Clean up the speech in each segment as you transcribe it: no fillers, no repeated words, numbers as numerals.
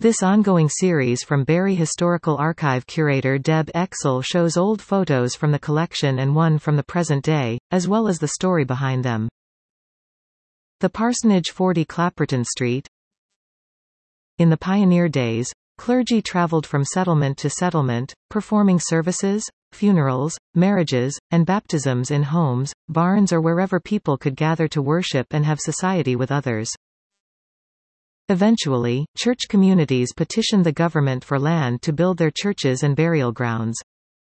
This ongoing series from Barrie Historical Archive curator Deb Exel shows old photos from the collection and one from the present day, as well as the story behind them. The Parsonage, 40 Clapperton Street. In the pioneer days, clergy traveled from settlement to settlement, performing services, funerals, marriages, and baptisms in homes, barns or wherever people could gather to worship and have society with others. Eventually, church communities petitioned the government for land to build their churches and burial grounds.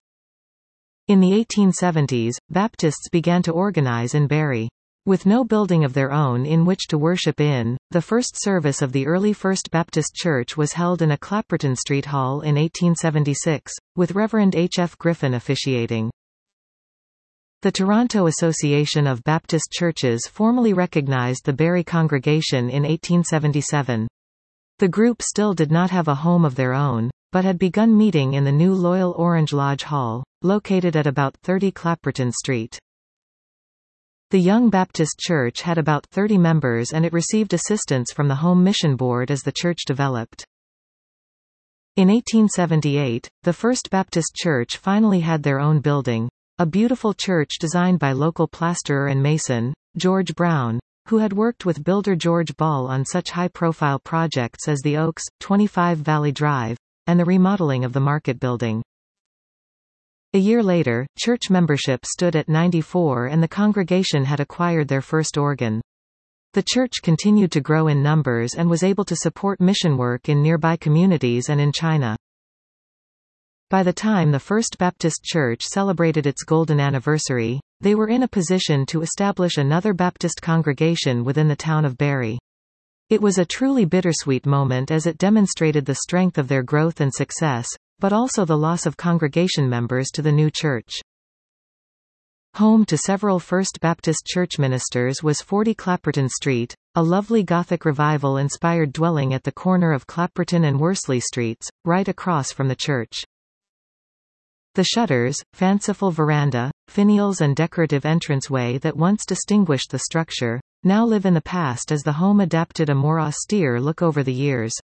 In the 1870s, Baptists began to organize in Barrie. With no building of their own in which to worship in, the first service of the early First Baptist Church was held in a Clapperton Street hall in 1876, with Reverend H. F. Griffin officiating. The Toronto Association of Baptist Churches formally recognized the Barrie congregation in 1877. The group still did not have a home of their own, but had begun meeting in the new Loyal Orange Lodge Hall, located at about 30 Clapperton Street. The Young Baptist Church had about 30 members and it received assistance from the Home Mission Board as the church developed. In 1878, the First Baptist Church finally had their own building. A beautiful church designed by local plasterer and mason, George Brown, who had worked with builder George Ball on such high-profile projects as the Oaks, 25 Valley Drive, and the remodeling of the Market Building. A year later, church membership stood at 94 and the congregation had acquired their first organ. The church continued to grow in numbers and was able to support mission work in nearby communities and in China. By the time the First Baptist Church celebrated its golden anniversary, they were in a position to establish another Baptist congregation within the town of Barrie. It was a truly bittersweet moment as it demonstrated the strength of their growth and success, but also the loss of congregation members to the new church. Home to several First Baptist Church ministers was 40 Clapperton Street, a lovely Gothic Revival-inspired dwelling at the corner of Clapperton and Worsley Streets, right across from the church. The shutters, fanciful veranda, finials and decorative entranceway that once distinguished the structure, now live in the past as the home adapted a more austere look over the years.